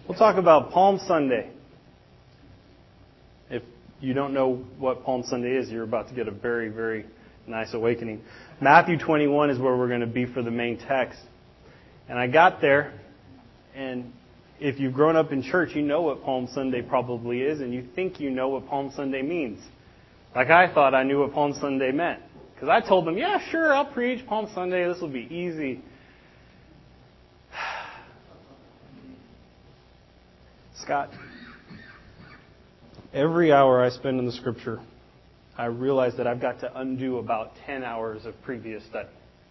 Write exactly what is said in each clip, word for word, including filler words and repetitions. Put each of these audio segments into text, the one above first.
We'll talk about Palm Sunday. If you don't know what Palm Sunday is, you're about to get a very, very nice awakening. Matthew twenty-one is where we're going to be for the main text. And I got there, and if you've grown up in church, you know what Palm Sunday probably is, and you think you know what Palm Sunday means. Like I thought I knew what Palm Sunday meant. Because I told them, yeah, sure, I'll preach Palm Sunday. This will be easy. Scott, every hour I spend in the Scripture, I realize that I've got to undo about ten hours of previous study.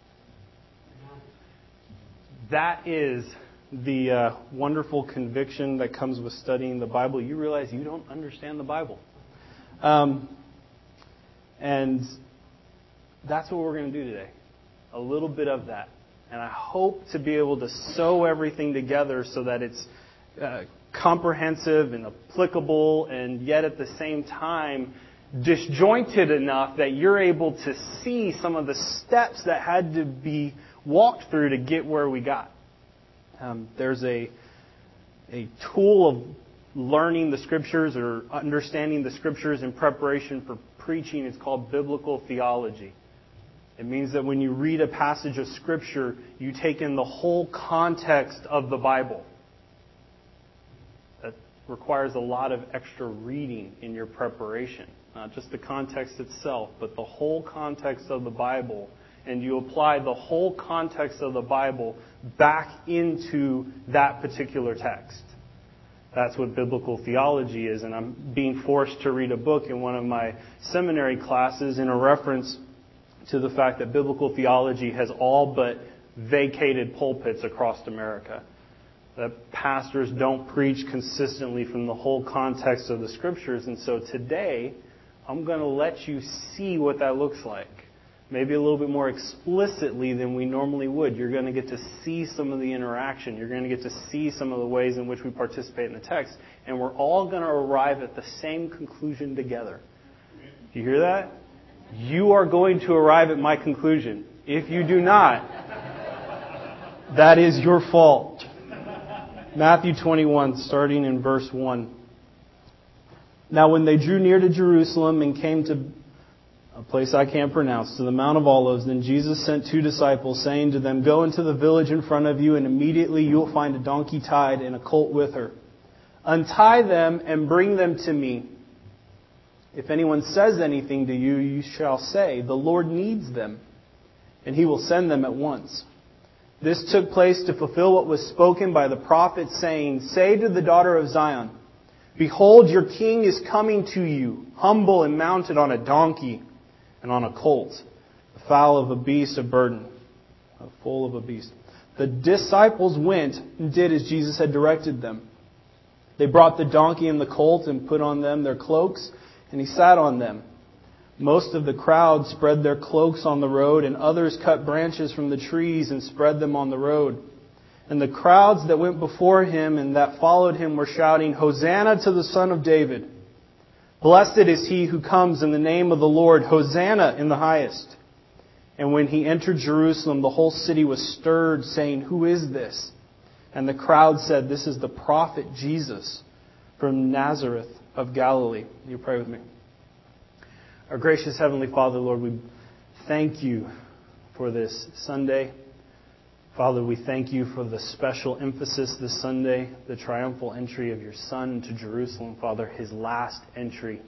That is the uh, wonderful conviction that comes with studying the Bible. You realize you don't understand the Bible. Um, and that's what we're going to do today. A little bit of that. And I hope to be able to sew everything together so that it's uh, comprehensive and applicable, and yet at the same time disjointed enough that you're able to see some of the steps that had to be walked through to get where we got. Um, there's a a tool of learning the Scriptures or understanding the Scriptures in preparation for preaching. It's called biblical theology. It means that when you read a passage of Scripture, you take in the whole context of the Bible. That requires a lot of extra reading in your preparation. Not just the context itself, but the whole context of the Bible. And you apply the whole context of the Bible back into that particular text. That's what biblical theology is. And I'm being forced to read a book in one of my seminary classes in a reference to the fact that biblical theology has all but vacated pulpits across America. That pastors don't preach consistently from the whole context of the Scriptures. And so today, I'm going to let you see what that looks like. Maybe a little bit more explicitly than we normally would. You're going to get to see some of the interaction. You're going to get to see some of the ways in which we participate in the text. And we're all going to arrive at the same conclusion together. Do you hear that? You are going to arrive at my conclusion. If you do not, that is your fault. Matthew twenty-one, starting in verse one. Now when they drew near to Jerusalem and came to a place I can't pronounce, to the Mount of Olives, then Jesus sent two disciples, saying to them, Go into the village in front of you, and immediately you will find a donkey tied and a colt with her. Untie them and bring them to me. If anyone says anything to you, you shall say, The Lord needs them, and He will send them at once. This took place to fulfill what was spoken by the prophet, saying, Say to the daughter of Zion, Behold, your king is coming to you, humble and mounted on a donkey and on a colt, the foal of a beast of burden, a foal of a beast. The disciples went and did as Jesus had directed them. They brought the donkey and the colt and put on them their cloaks, and He sat on them. Most of the crowd spread their cloaks on the road, and others cut branches from the trees and spread them on the road. And the crowds that went before Him and that followed Him were shouting, Hosanna to the Son of David. Blessed is He who comes in the name of the Lord. Hosanna in the highest. And when He entered Jerusalem, the whole city was stirred, saying, Who is this? And the crowd said, This is the prophet Jesus from Nazareth of Galilee. You pray with me. Our gracious Heavenly Father, Lord, we thank You for this Sunday. Father, we thank You for the special emphasis this Sunday, the triumphal entry of Your Son to Jerusalem, Father, His last entry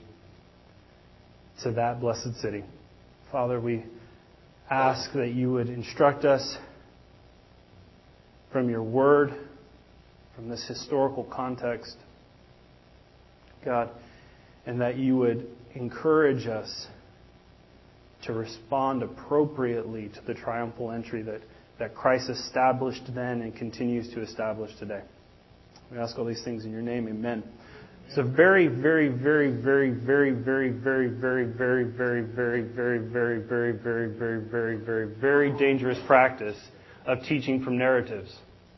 to that blessed city. Father, we ask that You would instruct us from Your Word, from this historical context, God, and that You would encourage us to respond appropriately to the triumphal entry that that Christ established then and continues to establish today. We ask all these things in Your name. Amen. It's a very, very, very, very, very, very, very, very, very, very, very, very, very, very, very, very, very, very, very dangerous practice of teaching from narratives.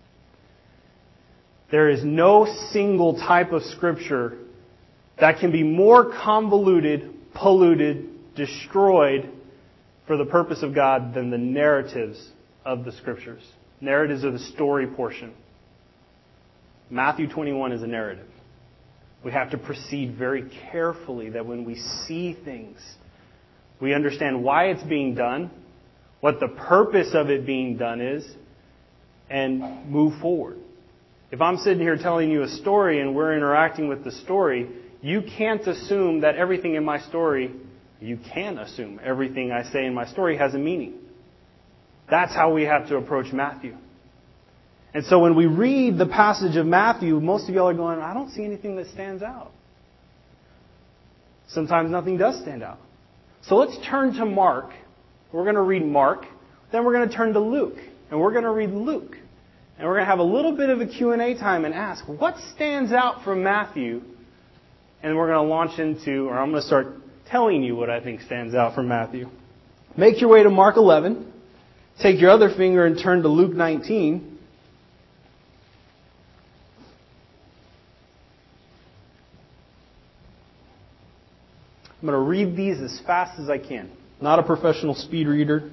There is no single type of Scripture that can be more convoluted, polluted, destroyed for the purpose of God than the narratives of the Scriptures. Narratives are the story portion. Matthew twenty-one is a narrative. We have to proceed very carefully that when we see things, we understand why it's being done, what the purpose of it being done is, and move forward. If I'm sitting here telling you a story and we're interacting with the story, you can't assume that everything in my story, you can assume everything I say in my story has a meaning. That's how we have to approach Matthew. And so when we read the passage of Matthew, most of y'all are going, I don't see anything that stands out. Sometimes nothing does stand out. So let's turn to Mark. We're going to read Mark. Then we're going to turn to Luke. And we're going to read Luke. And we're going to have a little bit of a Q and A time and ask, what stands out from Matthew? And we're going to launch into, or I'm going to start telling you what I think stands out from Matthew. Make your way to Mark eleven. Take your other finger and turn to Luke nineteen. I'm going to read these as fast as I can. Not a professional speed reader.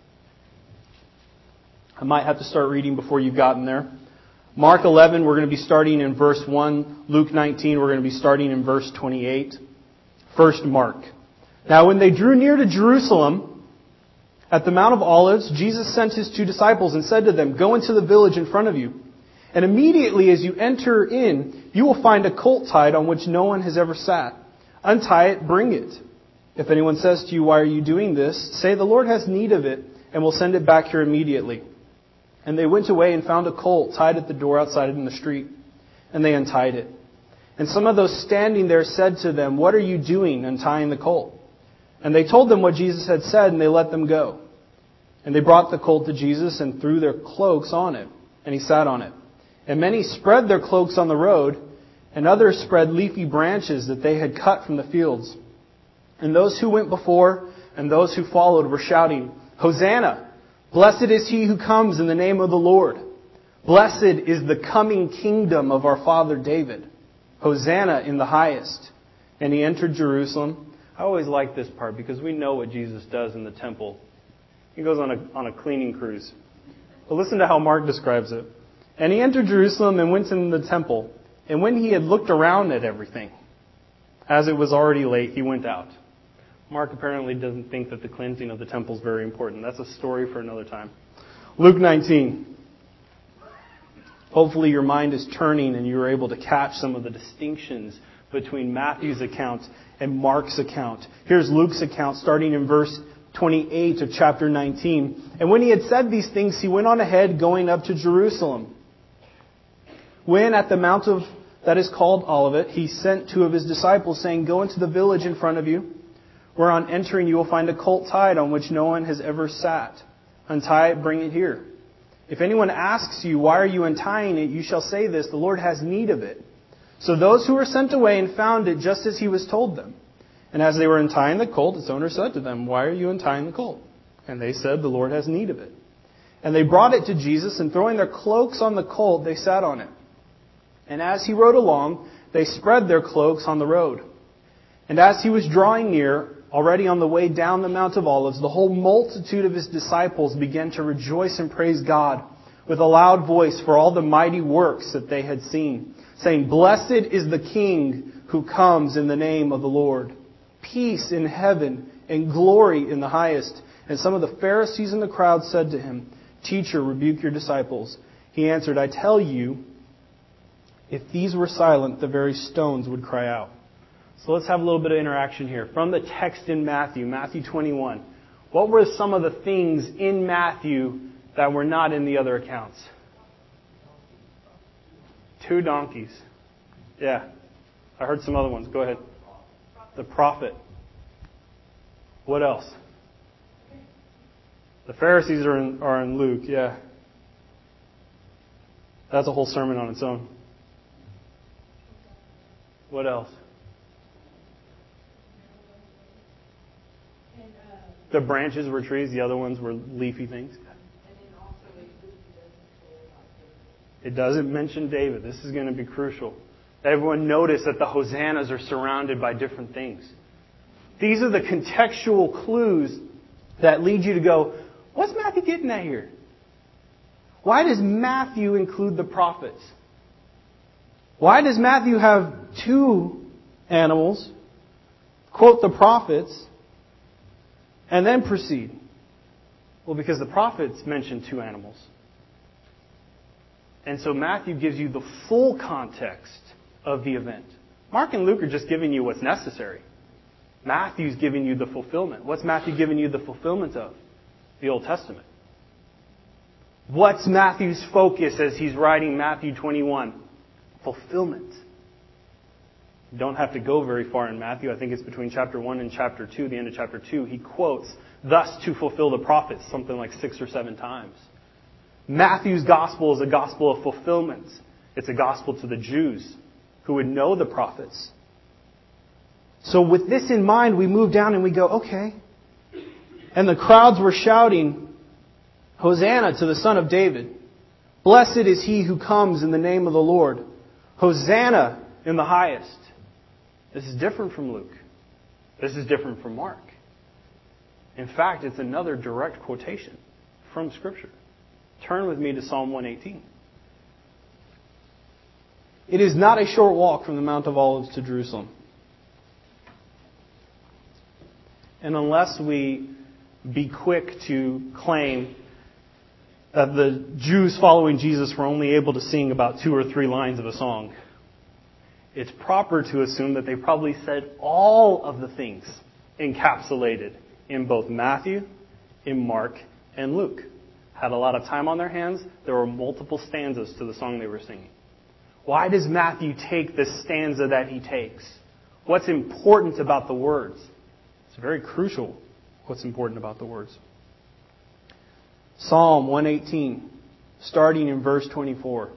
I might have to start reading before you've gotten there. Mark eleven, we're going to be starting in verse one. Luke nineteen, we're going to be starting in verse twenty-eight. First, Mark. Now when they drew near to Jerusalem, at the Mount of Olives, Jesus sent His two disciples and said to them, go into the village in front of you. And immediately as you enter in, you will find a colt tied on which no one has ever sat. Untie it, bring it. If anyone says to you, why are you doing this? Say, the Lord has need of it, and will send it back here immediately. And they went away and found a colt tied at the door outside in the street. And they untied it. And some of those standing there said to them, what are you doing untying the colt? And they told them what Jesus had said, and they let them go. And they brought the colt to Jesus and threw their cloaks on it, and He sat on it. And many spread their cloaks on the road, and others spread leafy branches that they had cut from the fields. And those who went before and those who followed were shouting, Hosanna! Blessed is He who comes in the name of the Lord. Blessed is the coming kingdom of our father David. Hosanna in the highest. And He entered Jerusalem. I always like this part because we know what Jesus does in the temple. He goes on a, on a cleaning cruise. But listen to how Mark describes it. And He entered Jerusalem and went into the temple. And when He had looked around at everything, as it was already late, He went out. Mark apparently doesn't think that the cleansing of the temple is very important. That's a story for another time. Luke nineteen. Hopefully your mind is turning and you're able to catch some of the distinctions between Matthew's account and Mark's account. Here's Luke's account starting in verse twenty-eight of chapter nineteen. And when He had said these things, He went on ahead going up to Jerusalem. When at the mount of that is called Olivet, He sent two of His disciples, saying, go into the village in front of you, where on entering you will find a colt tied on which no one has ever sat. Untie it, bring it here. If anyone asks you, why are you untying it? You shall say this, the Lord has need of it. So those who were sent away and found it just as He was told them. And as they were untying the colt, its owner said to them, why are you untying the colt? And they said, the Lord has need of it. And they brought it to Jesus, and throwing their cloaks on the colt, they sat on it. And as He rode along, they spread their cloaks on the road. And as He was drawing near, already on the way down the Mount of Olives, the whole multitude of His disciples began to rejoice and praise God with a loud voice for all the mighty works that they had seen, saying, blessed is the King who comes in the name of the Lord. Peace in heaven and glory in the highest. And some of the Pharisees in the crowd said to Him, Teacher, rebuke your disciples. He answered, I tell you, if these were silent, the very stones would cry out. So let's have a little bit of interaction here. From the text in Matthew, Matthew twenty-one. What were some of the things in Matthew that were not in the other accounts? Two donkeys. Yeah. I heard some other ones. Go ahead. The prophet. What else? The Pharisees are in, are in Luke. Yeah. That's a whole sermon on its own. What else? The branches were trees. The other ones were leafy things. It doesn't mention David. This is going to be crucial. Everyone notice that the hosannas are surrounded by different things. These are the contextual clues that lead you to go, what's Matthew getting at here? Why does Matthew include the prophets? Why does Matthew have two animals, quote the prophets, and then proceed? Well, because the prophets mention two animals. And so Matthew gives you the full context of the event. Mark and Luke are just giving you what's necessary. Matthew's giving you the fulfillment. What's Matthew giving you the fulfillment of? The Old Testament. What's Matthew's focus as he's writing Matthew twenty-one? Fulfillment. You don't have to go very far in Matthew. I think it's between chapter one and chapter two, the end of chapter two. He quotes, thus to fulfill the prophets, something like six or seven times. Matthew's gospel is a gospel of fulfillment. It's a gospel to the Jews who would know the prophets. So with this in mind, we move down and we go, okay. And the crowds were shouting, Hosanna to the Son of David. Blessed is he who comes in the name of the Lord. Hosanna in the highest. This is different from Luke. This is different from Mark. In fact, it's another direct quotation from Scripture. Turn with me to Psalm one eighteen. It is not a short walk from the Mount of Olives to Jerusalem. And unless we be quick to claim that the Jews following Jesus were only able to sing about two or three lines of a song, it's proper to assume that they probably said all of the things encapsulated in both Matthew, in Mark, and Luke. Had a lot of time on their hands. There were multiple stanzas to the song they were singing. Why does Matthew take the stanza that he takes? What's important about the words? It's very crucial what's important about the words. Psalm one eighteen, starting in verse twenty-four.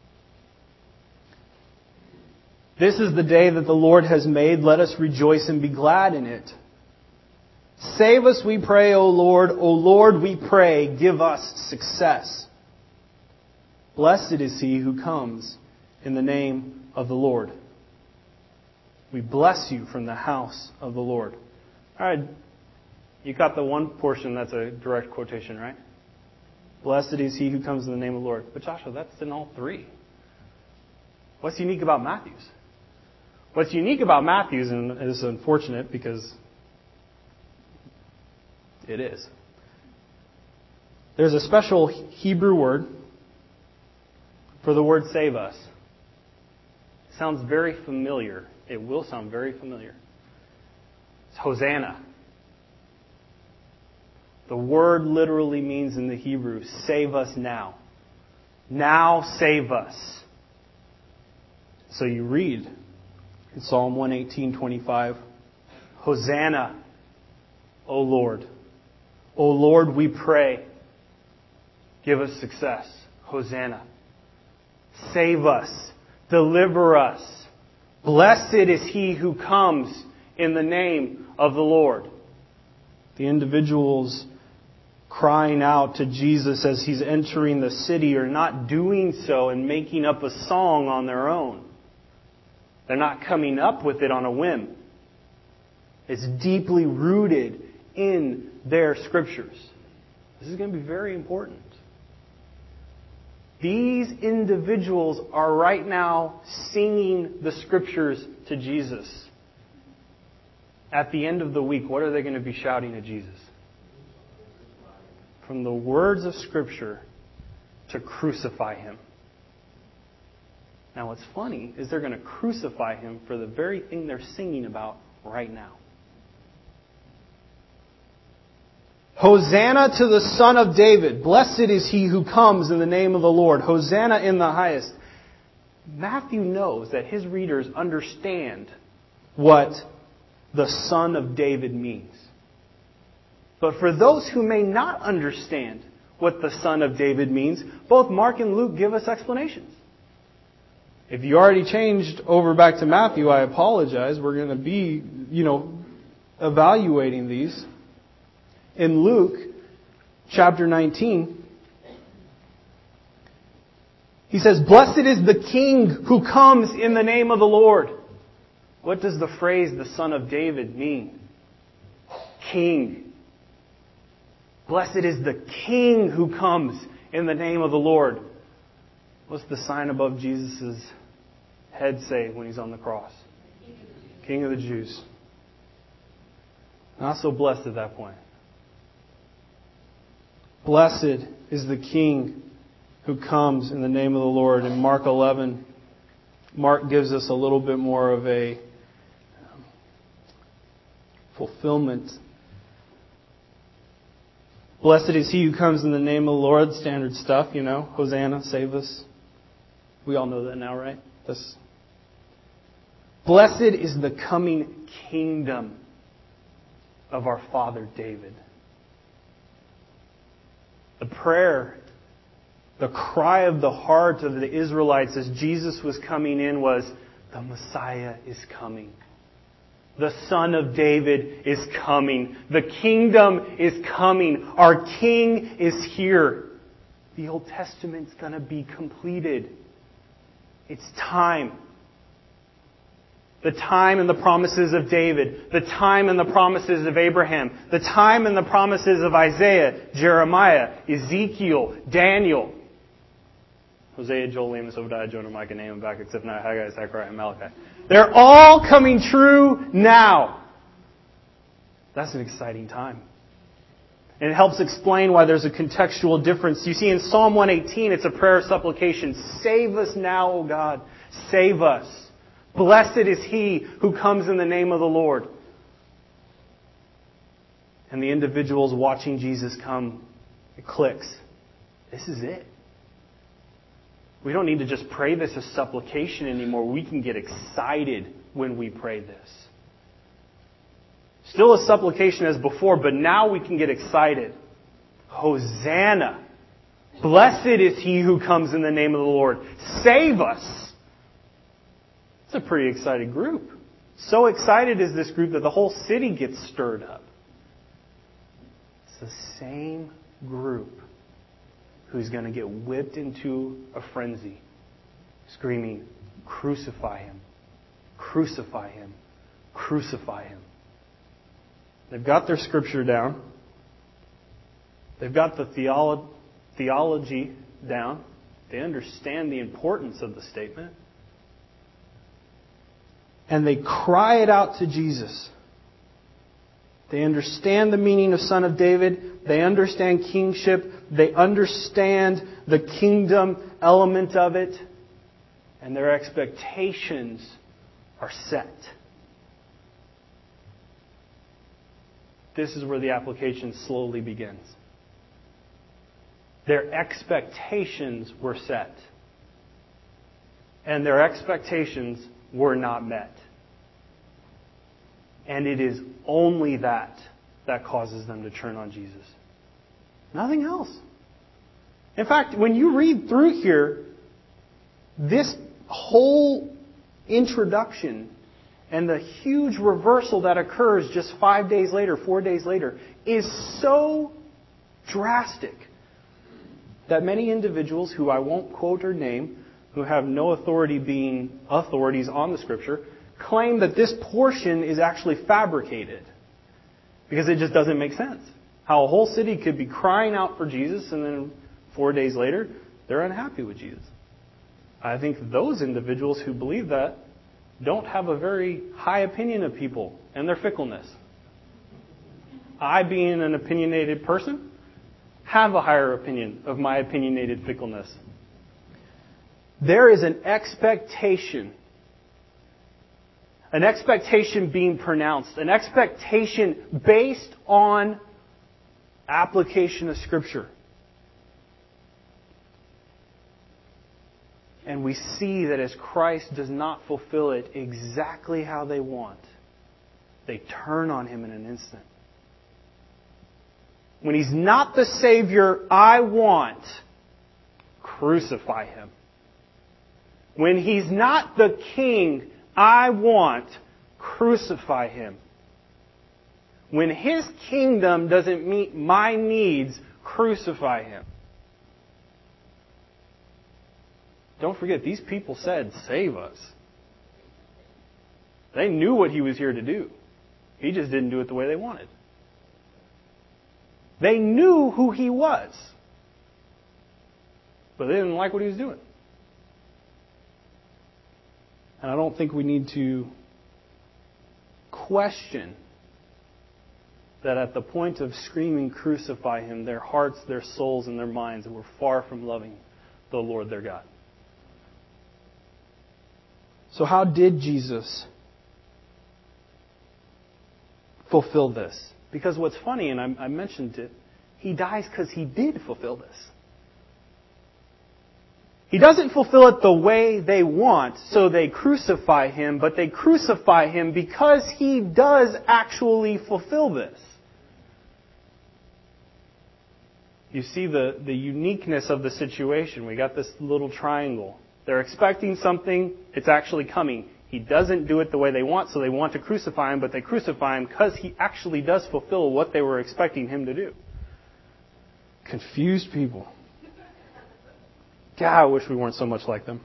This is the day that the Lord has made. Let us rejoice and be glad in it. Save us, we pray, O Lord. O Lord, we pray, give us success. Blessed is he who comes in the name of the Lord. We bless you from the house of the Lord. All right, you got the one portion that's a direct quotation, right? Blessed is he who comes in the name of the Lord. But Joshua, that's in all three. What's unique about Matthew's? What's unique about Matthew's, and it is unfortunate because it is. There's a special Hebrew word for the word save us. It sounds very familiar. It will sound very familiar. It's Hosanna. The word literally means in the Hebrew, save us now. Now save us. So you read in Psalm one eighteen twenty-five, Hosanna, O Lord. O Lord, we pray, give us success. Hosanna. Save us. Deliver us. Blessed is he who comes in the name of the Lord. The individuals crying out to Jesus as he's entering the city are not doing so and making up a song on their own. They're not coming up with it on a whim. It's deeply rooted in their scriptures. This is going to be very important. These individuals are right now singing the scriptures to Jesus. At the end of the week, what are they going to be shouting at Jesus? From the words of Scripture to crucify him. Now what's funny is they're going to crucify him for the very thing they're singing about right now. Hosanna to the Son of David. Blessed is he who comes in the name of the Lord. Hosanna in the highest. Matthew knows that his readers understand what the Son of David means. But for those who may not understand what the Son of David means, both Mark and Luke give us explanations. If you already changed over back to Matthew, I apologize. We're going to be, you know, evaluating these. In Luke chapter nineteen, he says, Blessed is the King who comes in the name of the Lord. What does the phrase, the Son of David, mean? King. Blessed is the King who comes in the name of the Lord. What's the sign above Jesus' head? head say when He's on the cross? King of the Jews. Not so blessed at that point. Blessed is the King who comes in the name of the Lord. In Mark eleven, Mark gives us a little bit more of a um, fulfillment. Blessed is he who comes in the name of the Lord. Standard stuff, you know. Hosanna, save us. We all know that now, right? This. Blessed is the coming kingdom of our father David. The prayer, the cry of the heart of the Israelites as Jesus was coming in was, the Messiah is coming. The Son of David is coming. The kingdom is coming. Our King is here. The Old Testament's going to be completed. It's time. The time and the promises of David. The time and the promises of Abraham. The time and the promises of Isaiah, Jeremiah, Ezekiel, Daniel. Hosea, Joel, Amos, Obadiah, Jonah, Micah, Nahum, Habakkuk, Zephaniah, Haggai, Zechariah, and Malachi. They're all coming true now. That's an exciting time. And it helps explain why there's a contextual difference. You see, in Psalm one eighteen, it's a prayer of supplication. Save us now, O God. Save us. Blessed is he who comes in the name of the Lord. And the individuals watching Jesus come, it clicks. This is it. We don't need to just pray this as supplication anymore. We can get excited when we pray this. Still a supplication as before, but now we can get excited. Hosanna! Blessed is he who comes in the name of the Lord. Save us! It's a pretty excited group. So excited is this group that the whole city gets stirred up. It's the same group who's going to get whipped into a frenzy, screaming, crucify him, crucify him, crucify him. They've got their scripture down. They've got the theolo- theology down. They understand the importance of the statement. And they cry it out to Jesus. They understand the meaning of Son of David. They understand kingship. They understand the kingdom element of it. And their expectations are set. This is where the application slowly begins. Their expectations were set. And their expectations were not met. And it is only that that causes them to turn on Jesus. Nothing else. In fact, when you read through here, this whole introduction and the huge reversal that occurs just five days later, four days later, is so drastic that many individuals who I won't quote or name, who have no authority being authorities on the Scripture, claim that this portion is actually fabricated. Because it just doesn't make sense. How a whole city could be crying out for Jesus and then four days later, they're unhappy with Jesus. I think those individuals who believe that don't have a very high opinion of people and their fickleness. I, being an opinionated person, have a higher opinion of my opinionated fickleness. There is an expectation, an expectation being pronounced, an expectation based on application of Scripture. And we see that as Christ does not fulfill it exactly how they want, they turn on Him in an instant. When He's not the Savior I want, crucify Him. When He's not the King I want, crucify Him. When His kingdom doesn't meet my needs, crucify Him. Don't forget, these people said, save us. They knew what He was here to do. He just didn't do it the way they wanted. They knew who He was. But they didn't like what He was doing. And I don't think we need to question that at the point of screaming, crucify him, their hearts, their souls, and their minds were far from loving the Lord their God. So how did Jesus fulfill this? Because what's funny, and I, I mentioned it, he dies because he did fulfill this. He doesn't fulfill it the way they want, so they crucify him, but they crucify him because he does actually fulfill this. You see the, the uniqueness of the situation. We got this little triangle. They're expecting something, it's actually coming. He doesn't do it the way they want, so they want to crucify him, but they crucify him because he actually does fulfill what they were expecting him to do. Confused people. God, I wish we weren't so much like them.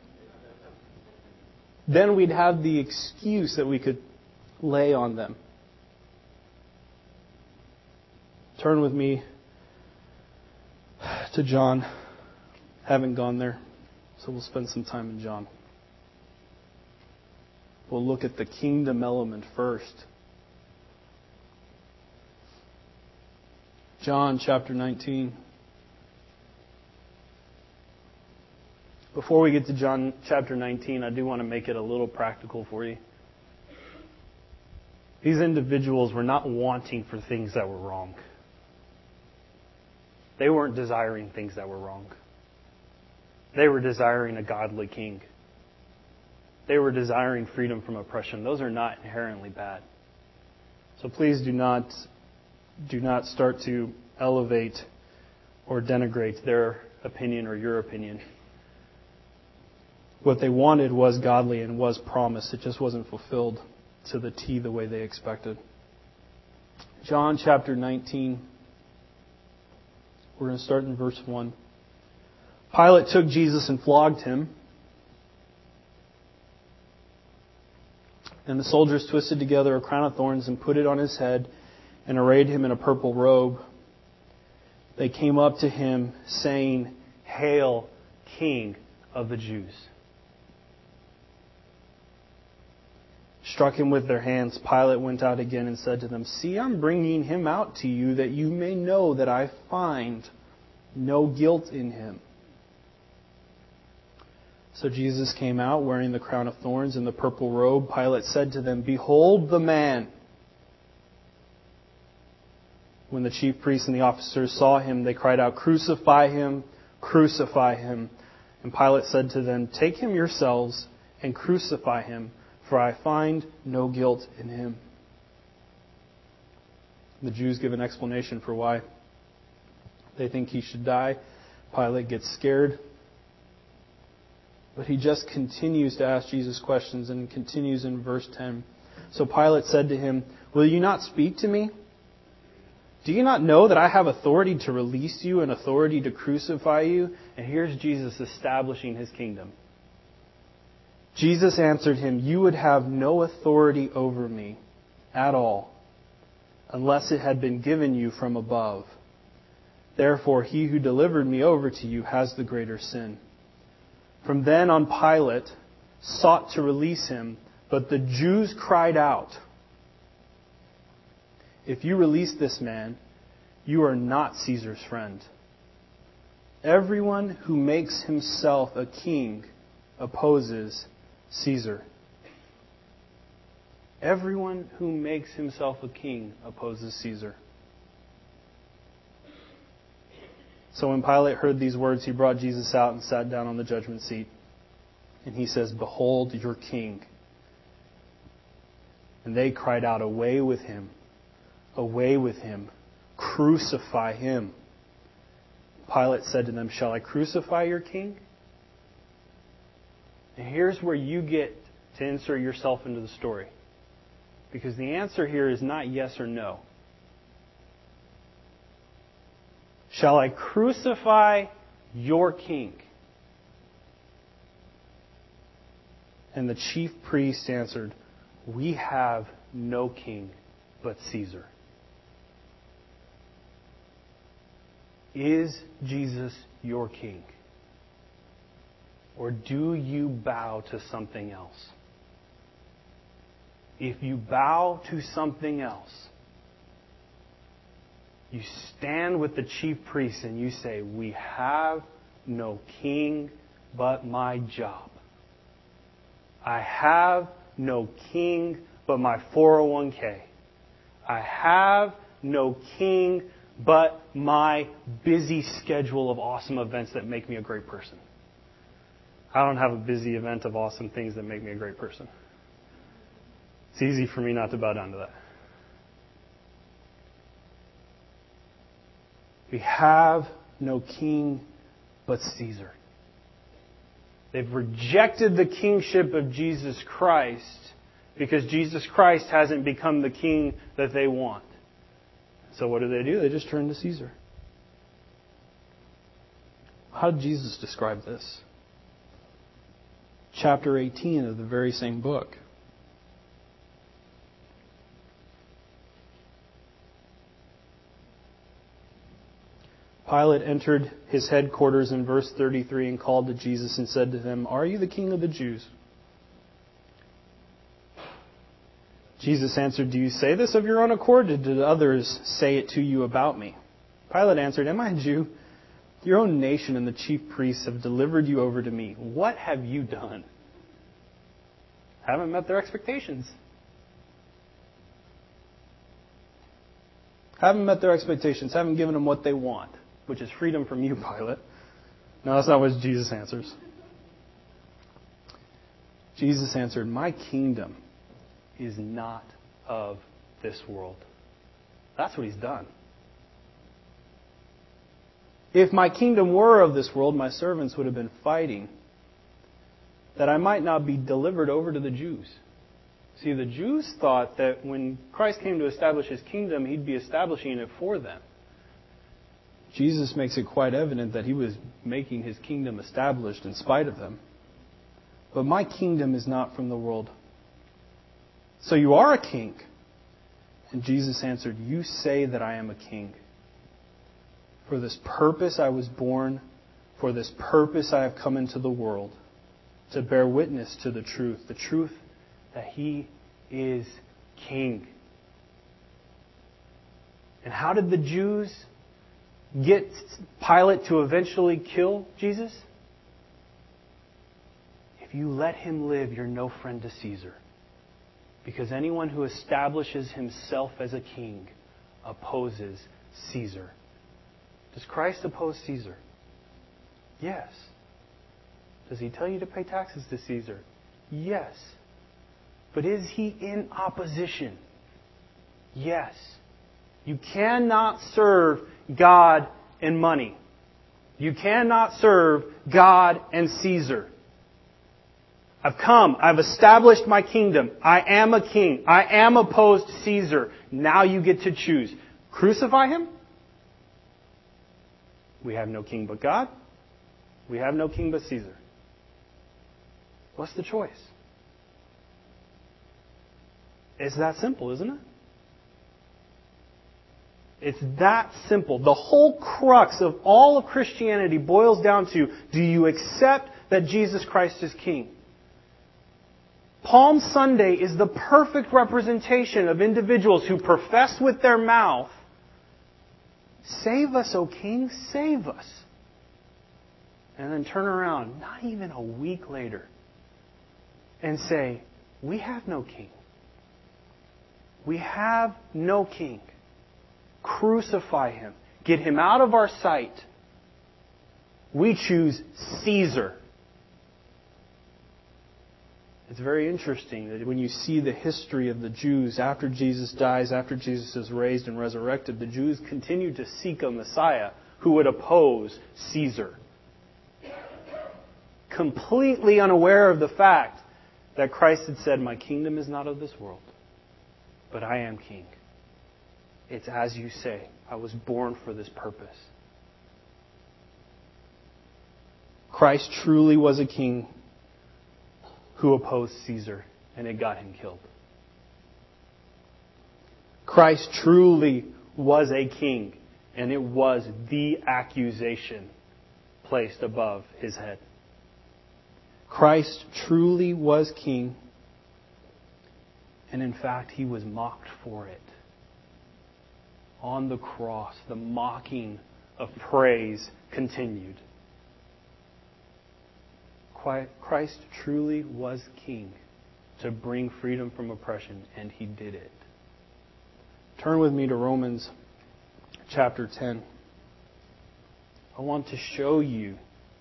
Then we'd have the excuse that we could lay on them. Turn with me to John. Haven't gone there, so we'll spend some time in John. We'll look at the kingdom element first. John chapter nineteen. Before we get to John chapter nineteen, I do want to make it a little practical for you. These individuals were not wanting for things that were wrong. They weren't desiring things that were wrong. They were desiring a godly king. They were desiring freedom from oppression. Those are not inherently bad. So please do not, do not start to elevate or denigrate their opinion or your opinion. What they wanted was godly and was promised. It just wasn't fulfilled to the T the way they expected. John chapter nineteen. We're going to start in verse one. Pilate took Jesus and flogged him. And the soldiers twisted together a crown of thorns and put it on his head and arrayed him in a purple robe. They came up to him saying, "Hail, King of the Jews." Struck him with their hands. Pilate went out again and said to them, "See, I'm bringing him out to you that you may know that I find no guilt in him." So Jesus came out wearing the crown of thorns and the purple robe. Pilate said to them, "Behold the man." When the chief priests and the officers saw him, they cried out, "Crucify him, crucify him." And Pilate said to them, "Take him yourselves and crucify him, for I find no guilt in him." The Jews give an explanation for why they think he should die. Pilate gets scared. But he just continues to ask Jesus questions and continues in verse ten. So Pilate said to him, "Will you not speak to me? Do you not know that I have authority to release you and authority to crucify you?" And here's Jesus establishing his kingdom. Jesus answered him, "You would have no authority over me at all, unless it had been given you from above. Therefore, he who delivered me over to you has the greater sin." From then on, Pilate sought to release him, but the Jews cried out, "If you release this man, you are not Caesar's friend. Everyone who makes himself a king opposes Caesar." Everyone who makes himself a king opposes Caesar. So when Pilate heard these words, he brought Jesus out and sat down on the judgment seat. And he says, "Behold your king." And they cried out, "Away with him! Away with him! Crucify him!" Pilate said to them, "Shall I crucify your king?" And here's where you get to insert yourself into the story. Because the answer here is not yes or no. "Shall I crucify your king?" And the chief priest answered, "We have no king but Caesar." Is Jesus your king? or do you bow to something else? If you bow to something else, you stand with the chief priests and you say, we have no king but my job. I have no king but my four oh one k. I have no king but my busy schedule of awesome events that make me a great person. I don't have a busy event of awesome things that make me a great person. It's easy for me not to bow down to that. We have no king but Caesar. They've rejected the kingship of Jesus Christ because Jesus Christ hasn't become the king that they want. So what do they do? They just turn to Caesar. How did Jesus describe this? Chapter eighteen of the very same book. Pilate entered his headquarters in verse thirty-three and called to Jesus and said to him, "Are you the king of the Jews?" Jesus answered, "Do you say this of your own accord, or did others say it to you about me?" Pilate answered, "Am I a Jew? Your own nation and the chief priests have delivered you over to me. What have you done?" Haven't met their expectations. Haven't met their expectations. Haven't given them what they want, which is freedom from you, Pilate. No, that's not what Jesus answers. Jesus answered, "My kingdom is not of this world." That's what he's done. If my kingdom were of this world, my servants would have been fighting that I might not be delivered over to the Jews. See, the Jews thought that when Christ came to establish his kingdom, he'd be establishing it for them. Jesus makes it quite evident that he was making his kingdom established in spite of them. But my kingdom is not from the world. So you are a king. And Jesus answered, "You say that I am a king. For this purpose I was born. For this purpose I have come into the world, to bear witness to the truth. The truth that he is king." And how did the Jews get Pilate to eventually kill Jesus? If you let him live, you're no friend to Caesar. Because anyone who establishes himself as a king opposes Caesar. Does Christ oppose Caesar? Yes. Does he tell you to pay taxes to Caesar? Yes. But is he in opposition? Yes. You cannot serve God and money. You cannot serve God and Caesar. I've come. I've established my kingdom. I am a king. I am opposed to Caesar. Now you get to choose. Crucify him? We have no king but God. We have no king but Caesar. What's the choice? It's that simple, isn't it? It's that simple. The whole crux of all of Christianity boils down to, do you accept that Jesus Christ is king? Palm Sunday is the perfect representation of individuals who profess with their mouth, "Save us, O King, save us." And then turn around, not even a week later, and say, "We have no king. We have no king. Crucify him. Get him out of our sight. We choose Caesar." It's very interesting that when you see the history of the Jews after Jesus dies, after Jesus is raised and resurrected, the Jews continue to seek a Messiah who would oppose Caesar. Completely unaware of the fact that Christ had said, "My kingdom is not of this world, but I am king. It's as you say. I was born for this purpose." Christ truly was a king who opposed Caesar, and it got him killed. Christ truly was a king, and it was the accusation placed above his head. Christ truly was king. And in fact, he was mocked for it. On the cross, the mocking of praise continued. Christ truly was king to bring freedom from oppression, and he did it. Turn with me to Romans chapter ten. I want to show you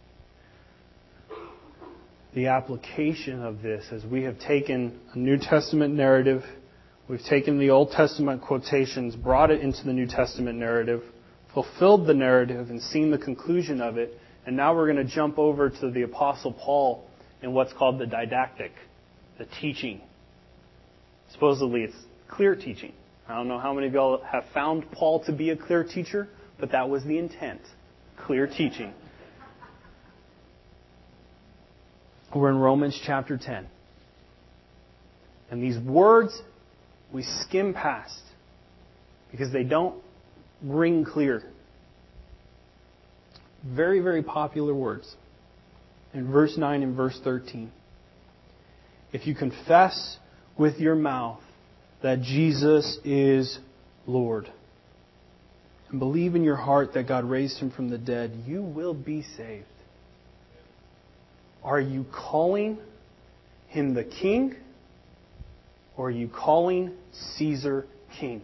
the application of this as we have taken a New Testament narrative, we've taken the Old Testament quotations, brought it into the New Testament narrative, fulfilled the narrative and seen the conclusion of it, and now we're going to jump over to the Apostle Paul in what's called the didactic, the teaching. Supposedly it's clear teaching. I don't know how many of y'all have found Paul to be a clear teacher, but that was the intent. Clear teaching. We're in Romans chapter ten. And these words we skim past because they don't ring clear. Very, very popular words. In verse nine and verse thirteen. If you confess with your mouth that Jesus is Lord and believe in your heart that God raised him from the dead, you will be saved. Are you calling him the king, or are you calling Caesar king?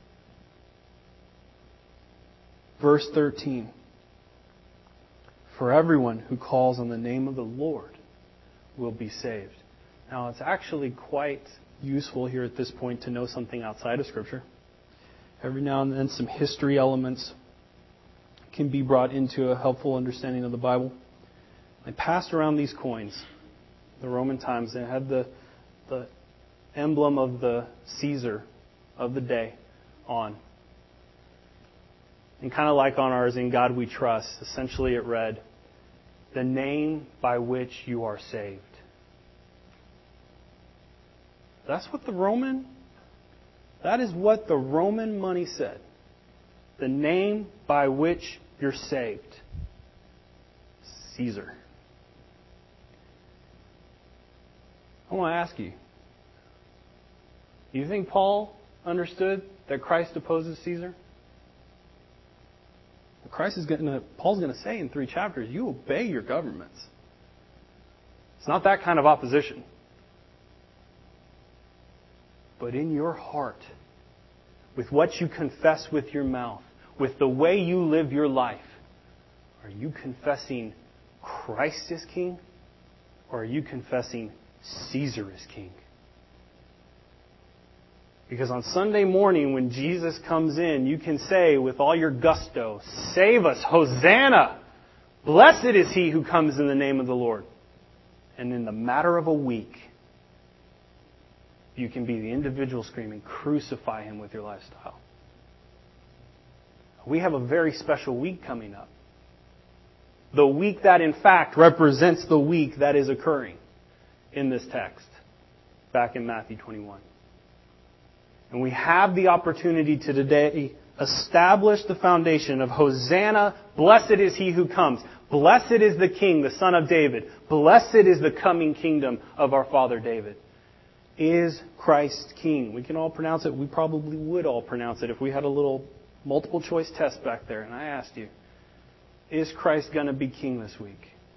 Verse thirteen. For everyone who calls on the name of the Lord will be saved. Now, it's actually quite useful here at this point to know something outside of Scripture. Every now and then some history elements can be brought into a helpful understanding of the Bible. I passed around these coins, the Roman times. They had the, the emblem of the Caesar of the day on. And kind of like on ours, In God We Trust, essentially it read, the name by which you are saved. That's what the Roman, that is what the Roman money said. The name by which you're saved. Caesar. I want to ask you, do you think Paul understood that Christ opposes Caesar? Christ is going to, Paul's going to say in three chapters, you obey your governments. It's not that kind of opposition. But in your heart, with what you confess with your mouth, with the way you live your life, are you confessing Christ is king? Or are you confessing Caesar is king? Because on Sunday morning when Jesus comes in, you can say with all your gusto, save us, Hosanna! Blessed is he who comes in the name of the Lord. And in the matter of a week, you can be the individual screaming, crucify him with your lifestyle. We have a very special week coming up. The week that in fact represents the week that is occurring in this text, back in Matthew twenty-one. And we have the opportunity to today establish the foundation of Hosanna, blessed is he who comes. Blessed is the King, the Son of David. Blessed is the coming kingdom of our Father David. Is Christ King? We can all pronounce it. We probably would all pronounce it if we had a little multiple choice test back there. And I asked you, is Christ going to be King this week?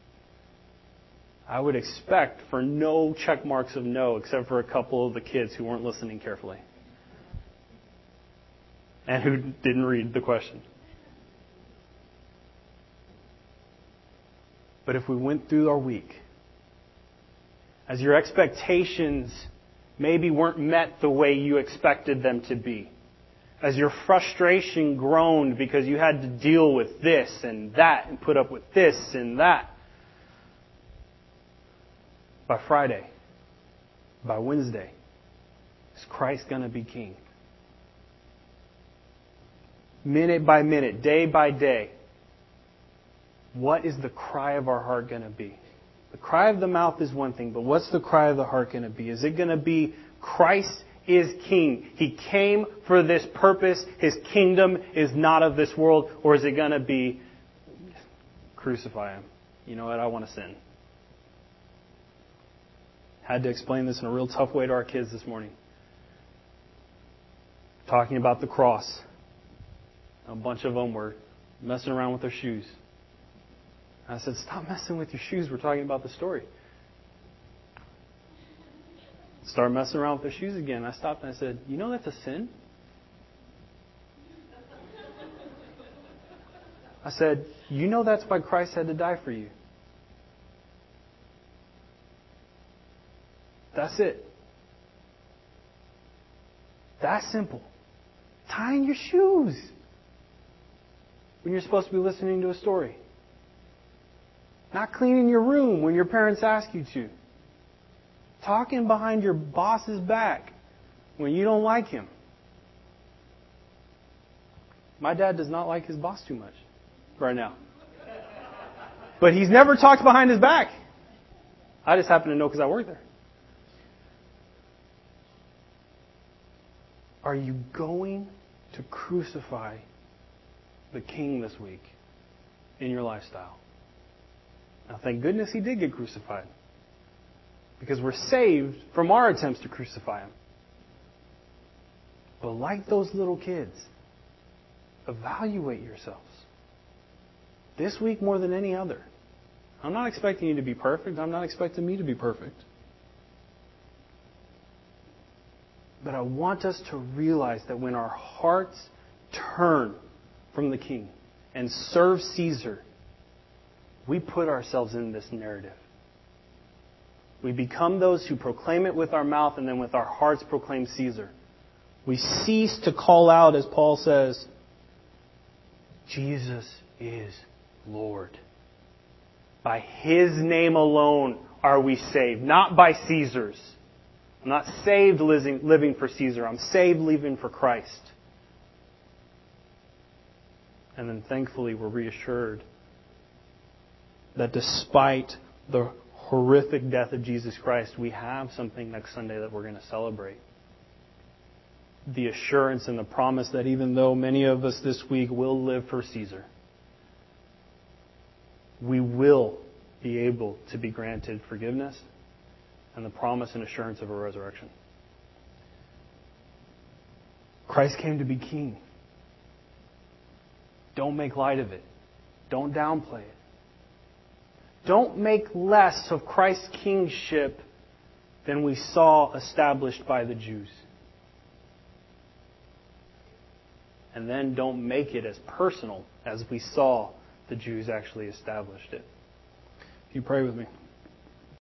I would expect for no check marks of no, except for a couple of the kids who weren't listening carefully. And who didn't read the question. But if we went through our week, as your expectations maybe weren't met the way you expected them to be, as your frustration groaned because you had to deal with this and that and put up with this and that, by Friday, by Wednesday, is Christ going to be King? Minute by minute, day by day, what is the cry of our heart going to be? The cry of the mouth is one thing, but what's the cry of the heart going to be? Is it going to be, Christ is King. He came for this purpose. His kingdom is not of this world. Or is it going to be, crucify him? You know what? I want to sin. Had to explain this in a real tough way to our kids this morning. Talking about the cross. A bunch of them were messing around with their shoes. I said, stop messing with your shoes. We're talking about the story. Start messing around with their shoes again. I stopped and I said, you know that's a sin? I said, you know that's why Christ had to die for you. That's it. That's simple. Tying your shoes when you're supposed to be listening to a story. Not cleaning your room when your parents ask you to. Talking behind your boss's back when you don't like him. My dad does not like his boss too much right now. But he's never talked behind his back. I just happen to know because I work there. Are you going to crucify the King this week in your lifestyle? Now, thank goodness he did get crucified. Because we're saved from our attempts to crucify him. But like those little kids, evaluate yourselves. This week more than any other. I'm not expecting you to be perfect. I'm not expecting me to be perfect. But I want us to realize that when our hearts turn from the King and serve Caesar, we put ourselves in this narrative. We become those who proclaim it with our mouth and then with our hearts proclaim Caesar. We cease to call out, as Paul says, Jesus is Lord. By His name alone are we saved, not by Caesar's. I'm not saved living for Caesar. I'm saved living for Christ. And then thankfully we're reassured that despite the horrific death of Jesus Christ, we have something next Sunday that we're going to celebrate. The assurance and the promise that even though many of us this week will live for Caesar, we will be able to be granted forgiveness and the promise and assurance of a resurrection. Christ came to be king. Don't make light of it. Don't downplay it. Don't make less of Christ's kingship than we saw established by the Jews. And then don't make it as personal as we saw the Jews actually established it. If you pray with me.